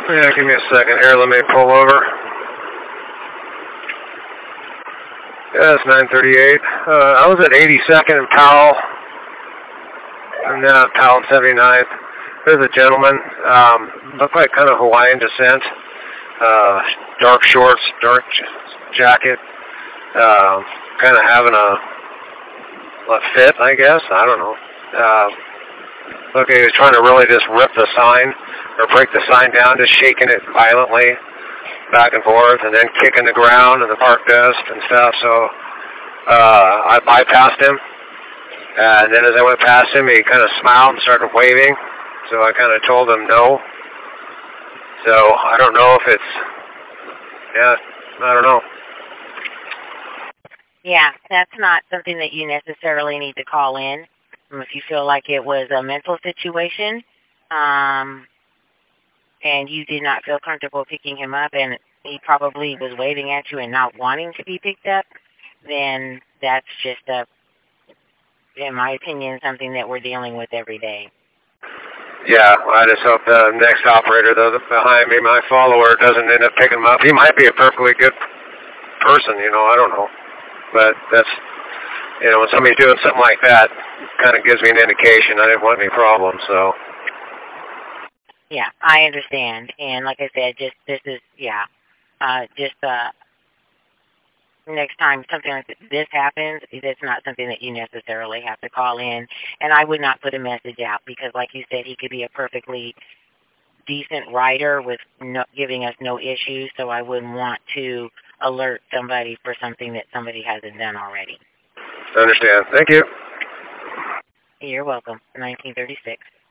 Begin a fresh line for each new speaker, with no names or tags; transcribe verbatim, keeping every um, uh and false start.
Yeah, give me a second here. Let me pull over. Yeah, it's nine thirty-eight. Uh, I was at eighty-second and Powell, and then at Powell and seventy-ninth. There's a gentleman, um, looked like kind of Hawaiian descent, uh, dark shorts, dark j- jacket, uh, kind of having a, a fit, I guess. I don't know. Uh, look, he was trying to really just rip the sign or break the sign down, just shaking it violently back and forth, and then kicking the ground and the park dust and stuff. So uh, I bypassed him, and then as I went past him, he kind of smiled and started waving. So I kind of told him no. So I don't know if it's, yeah, I don't know.
Yeah, that's not something that you necessarily need to call in. Um, If you feel like it was a mental situation, um, and you did not feel comfortable picking him up, and he probably was waving at you and not wanting to be picked up, then that's just a, in my opinion, something that we're dealing with every day.
Yeah, I just hope the next operator though behind me, my follower, doesn't end up picking him up. He might be a perfectly good person, you know, I don't know. But that's, you know, when somebody's doing something like that, kind of gives me an indication I didn't want any problems, so.
Yeah, I understand. And like I said, just this is, yeah, uh, just uh, next time something like this happens, it's not something that you necessarily have to call in. And I would not put a message out because, like you said, he could be a perfectly decent writer with no, giving us no issues, so I wouldn't want to alert somebody for something that somebody hasn't done already.
I understand. Thank you.
You're welcome. nineteen thirty-six.